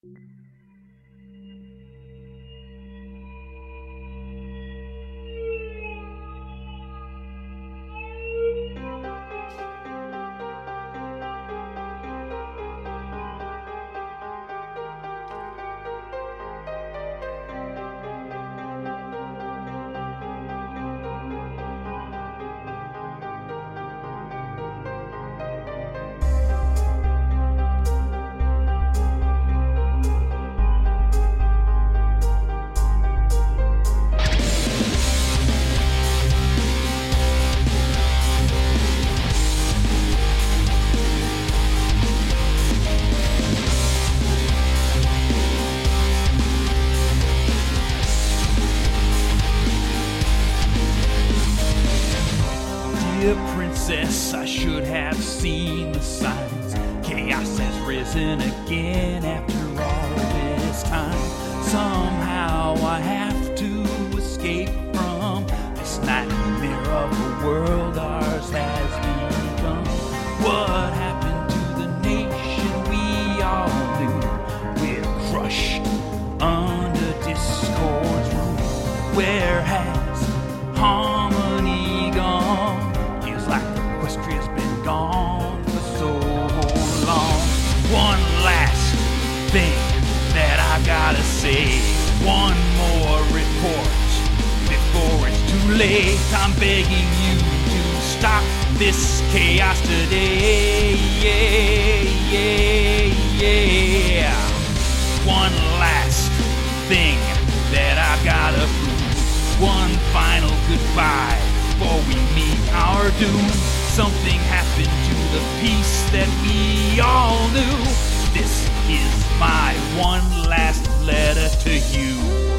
Dear princess, I should have seen the signs. Chaos has risen again after all this time. Somehow I have to escape from this nightmare of a world ours has become. What happened to the nation we all knew? We're crushed under discord's rule. Where has harmony gone? Like Equestria's been gone for so long. One last thing that I gotta say. One more report before it's too late. I'm begging you to stop this chaos today. Yeah. One last thing that I gotta prove. One final goodbye before we meet our doom. Something happened to the peace that we all knew. This is my one last letter to you.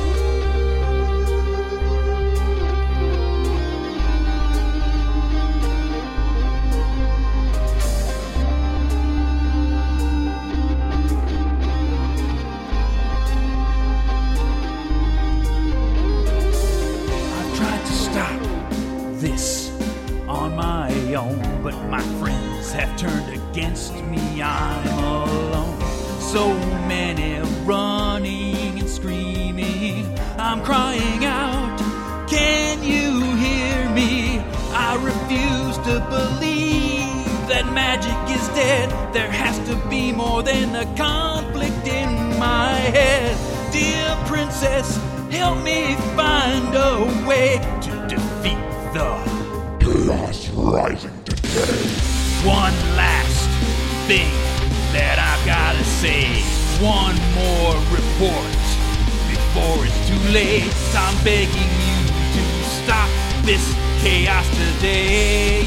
I've tried to stop this on my own, but my friends have turned against me. I'm alone. So many running and screaming. I'm crying out, can you hear me? I refuse to believe that magic is dead. There has to be more than a conflict in my head. Dear princess, help me find a way to defeat the chaos rising today. One last thing that I've gotta say. One more report before it's too late. I'm begging you to stop this chaos today.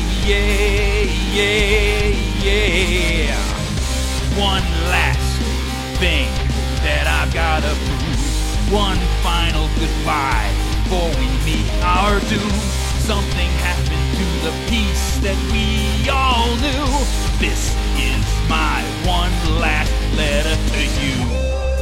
Yeah. One last thing that I've gotta prove. One final goodbye before we meet our doom. Something happened to the peace that we all knew. This is my one last letter to you.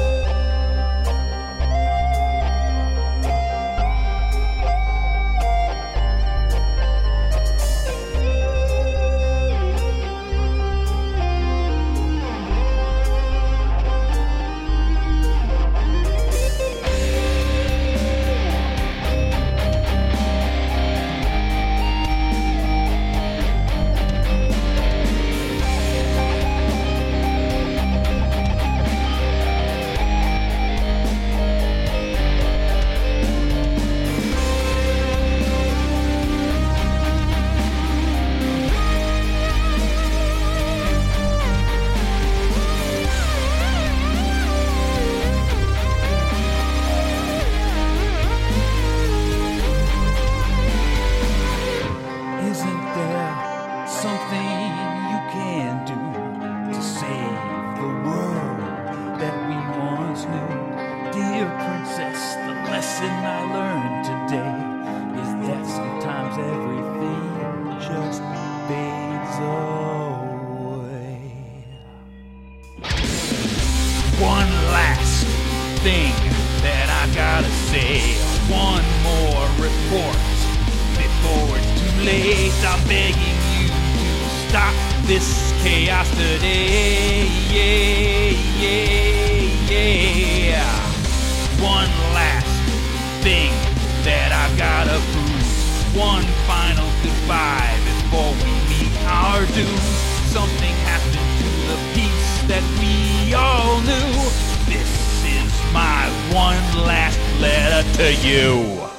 lesson I learned today is that sometimes everything just fades away. One last thing that I gotta say, one more report before it's too late. I'm begging you to stop this chaos today. Yeah. thing that I've gotta prove. One final goodbye before we meet our doom. Something happened to the peace that we all knew. This is my one last letter to you.